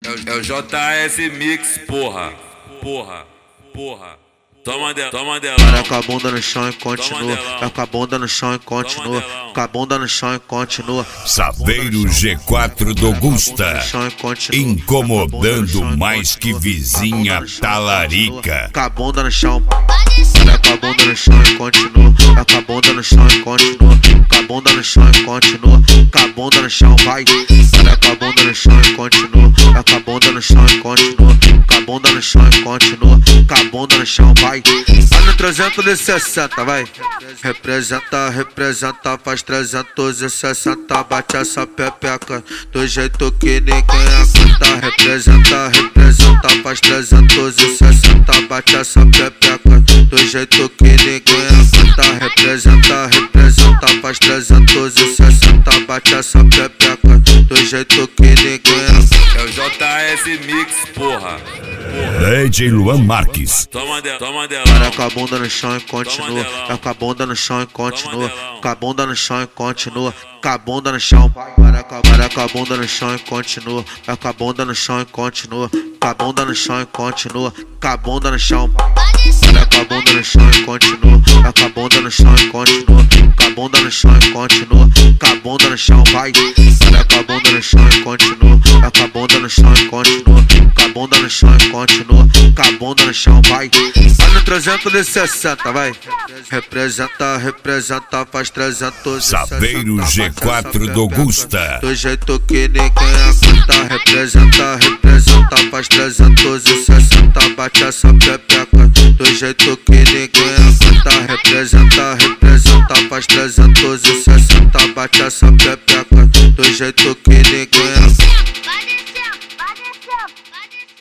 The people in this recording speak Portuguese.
É o JS Mix, porra. Toma dela. Para com a bunda no chão e continua. Vai com a bunda no chão e continua. Com a bunda no chão e continua. Saveiro G4 do Gusta, incomodando mais que vizinha talarica. Com a bunda no chão. Vai com a bunda no chão e continua. Vai com a bunda no chão e continua. Com a bunda no chão e continua. Com a bunda no chão, vai. Vai com a bunda no chão e continua. Vai com a bunda no chão e continua. Com a bunda no chão e continua. Com a bunda no chão, vai. Vai no 360, vai. Representa, faz 360. Bate essa pepeca do jeito que ninguém aguenta. Representa, faz 360. Bate essa pepeca do jeito que ninguém aguenta. Representa, faz 360. Bate essa pepeca do jeito que ninguém aguenta. É o JS Mix, porra. DJ Luan Marques. Toma dela. Para com a bunda no chão e continua. Vai com a bunda no chão e continua. Com a bunda no chão e continua. Com a bunda no chão. Para com a bunda no chão e continua. Vai com a bunda no chão e continua. Com a bunda no chão e continua. Com a bunda no chão. Para com a bunda no chão e continua. Vai com a bunda no chão e continua. Com a bunda no chão e continua. Com a bunda no chão, vai. Para com a bunda no chão e continua. Vai com a bunda no chão e continua. Com a bunda no chão e continua. Com a bunda no chão, vai. Vai no 360, vai. Representa, faz 360. Saveiro G4 do Gusta, do jeito que ninguém aguenta. Representa, faz 360. Bate essa pepeca do jeito que ninguém aguenta. Representa, faz 360. Bate essa pepeca do jeito que ninguém aguenta.